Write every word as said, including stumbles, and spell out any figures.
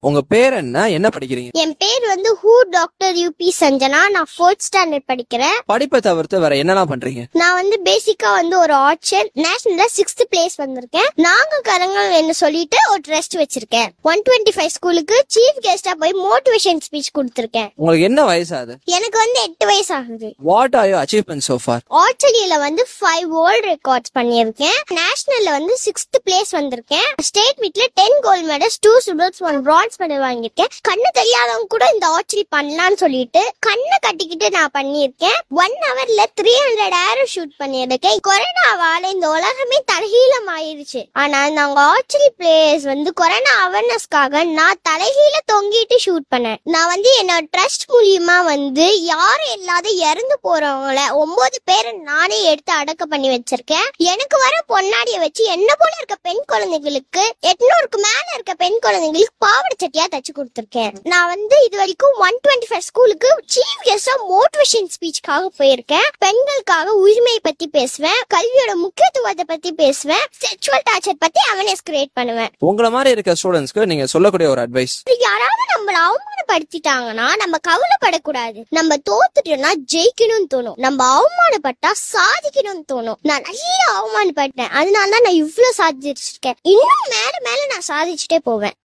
உங்க பேர் என்ன, என்ன படிக்கிறீங்க? என் பேர் வந்து ஹூ டாக்டர் யூபி சஞ்சனா. நான் ஃபோர்த் ஸ்டாண்டர்ட் படிக்கிறேன். படிப்பை தவிர்த்து வேற என்னெல்லாம் பண்றீங்க? நான் வந்து பேசிக்கா வந்து ஒரு ஆர்ச்சர் நேஷனல்ல சிக்ஸ்த் பிளேஸ் வந்திருக்கேன். நாங்க கரங்கள் என்ன சொல்லிட்டு ஒரு ட்ரஸ்ட் வச்சிருக்கேன். ஒன் டுவெண்ட்டி ஃபைவ் ஸ்கூலுக்கு சீஃப் கெஸ்டா போய் மோட்டிவேஷன் ஸ்பீச் கொடுத்திருக்கேன். உங்களுக்கு என்ன வயசு ஆகுது? எனக்கு வந்து எட்டு வயசு ஆகுது. What are you achievement so far? ஆர்ச்சரியில வந்து ஃபைவ் வேர்ல்ட் ரெக்கார்ட்ஸ் பண்ணியிருக்கேன். நேஷனல்ல வந்து சிக்ஸ்த் பிளேஸ் வந்திருக்கேன். ஸ்டேட் மீட்ல ten gold medals, two silvers, one bronze medal வாங்கியிருக்கேன். கண்ணு தெரியாதவங்க கூட இந்த ஆர்ச்சரி பண்ணலாம்னு சொல்லிட்டு கண்ணை கட்டிக்கிட்டு நான் பண்ணியிருக்கேன். ஒன் ஹவர்ல த்ரீ ஹண்ட்ரட் ஏரோ ஷூட் பண்ணியிருக்கேன். கொரோனாவால இந்த உலகமே தலைகீழம் ஆயிருச்சு. ஆனா நாங்க ஆர்ச்சரி பிளேயர்ஸ் வந்து கொரோனா அவேர்னஸ்க்காக நான் தலைகீழ தொங்கிட்டு ஷூட் பண்ணேன். நான் வந்து என்னோட ட்ரஸ்ட் மூலியமா வந்து யாரும் இல்லாத இறந்து போறவங்கள ஒன்பது பேரை நானே எடுத்து அடக்க பண்ணி வச்சிருக்கேன். எனக்கு வர பொன்னாடிய வச்சு என்ன போல இருக்க பெண் குழந்தைகளுக்கு, எட்நூறுக்கு மேல இருக்க பெண் குழந்தைங்களுக்கு பாவாடை சட்டியா தச்சு கொடுத்திருக்கேன். நான் வந்து இது வரைக்கும் ஒன் டுவெண்ட்டி ஃபைவ் ஸ்கூலுக்கு சீஃப் கெஸ்டா மோட்டிவேஷன் ஸ்பீச்சுக்காக போயிருக்கேன். பெண்களுக்காக உரிமையை பத்தி பேசுவேன், கல்வியோட முக்கியத்துவத்தை பத்தி பேசுவேன், செக்சுவல் டார்ச்சர் பத்தி அவேர்னஸ் கிரியேட் பண்ணுவேன். உங்கள மாதிரி இருக்க ஸ்டூடண்ட்ஸ்க்கு நீங்க சொல்லக்கூடிய ஒரு அட்வைஸ்? யாராவது நம்மள அவமானப்படுத்திட்டாங்கன்னா நம்ம கவலைப்படக்கூடாது. நம்ம தோத்துட்டோம்னா ஜெயிக்கணும்னு தோணும். நம்ம அவமானப்பட்டா சாதிக்கணும்னு தோணும். நான் நிறைய அவமானப்பட்டேன், அதனால தான் நான் இவ்வளவு சாதிச்சிருக்கேன். இன்னும் மேல மேல நான் சாதிச்சுட்டே போவேன்.